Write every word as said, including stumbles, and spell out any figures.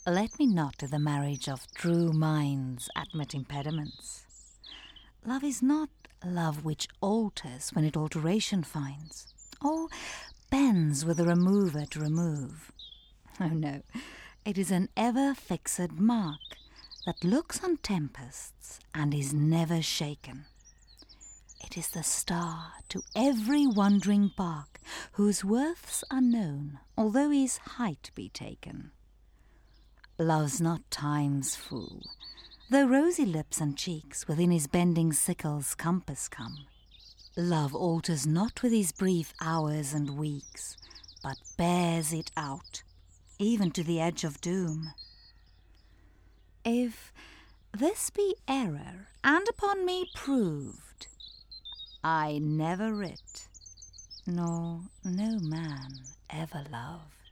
Let me not to the marriage of true minds admit impediments. Love is not love which alters when it alteration finds, or bends with the remover to remove. Oh no, it is an ever-fixed mark that looks on tempests and is never shaken. It is the star to every wandering bark, whose worth's unknown, although his height be taken. Love's not time's fool, though rosy lips and cheeks within his bending sickle's compass come. Love alters not with his brief hours and weeks, but bears it out, even to the edge of doom. If this be error, and upon me proved, I never writ, nor no man ever loved.